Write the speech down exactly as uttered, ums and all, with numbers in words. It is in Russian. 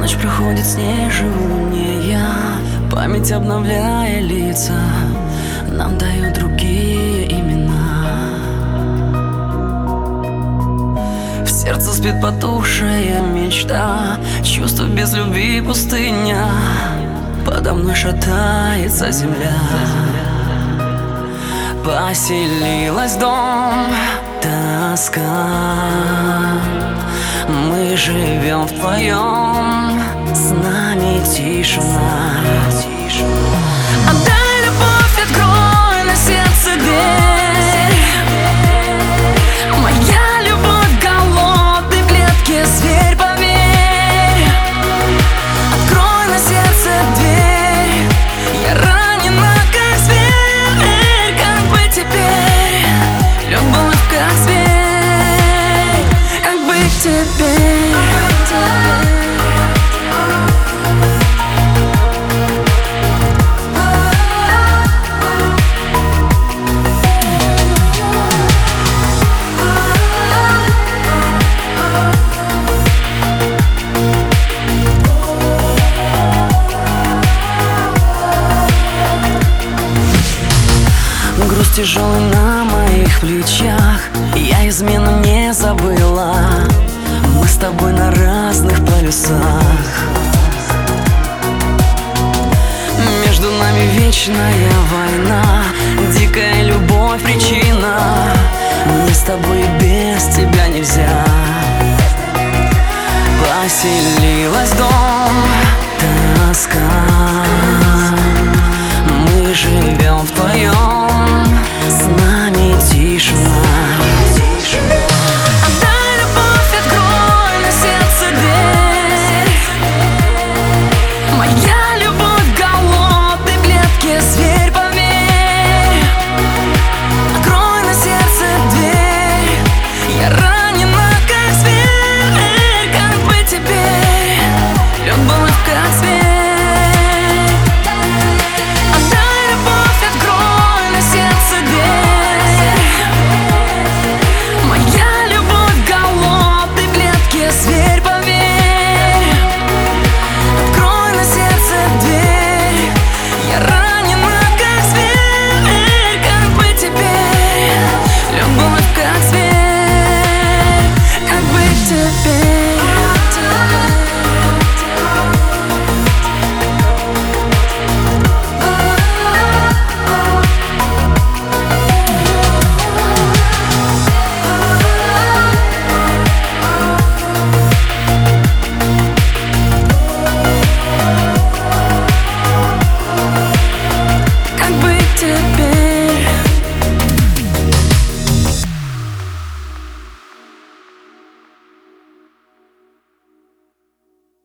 Ночь проходит снежнее, память обновляя лица, нам дают другие имена. В сердце спит потухшая мечта, чувство без любви пустыня, подо мной шатается земля. Поселилась дом, тоска, мы живем вдвоем, с нами тишина. Отдай любовь, открой на сердце дверь. Моя любовь голодный в клетке зверь, поверь. Открой на сердце дверь, я ранена как зверь. Как быть теперь? Любовь как зверь. Как быть теперь? Груз тяжелый на моих плечах, я измену не забыла. Мы с тобой на разных полюсах, между нами вечная война, дикая любовь причина. Мне с тобой без тебя нельзя. Поселилась дом, тоска,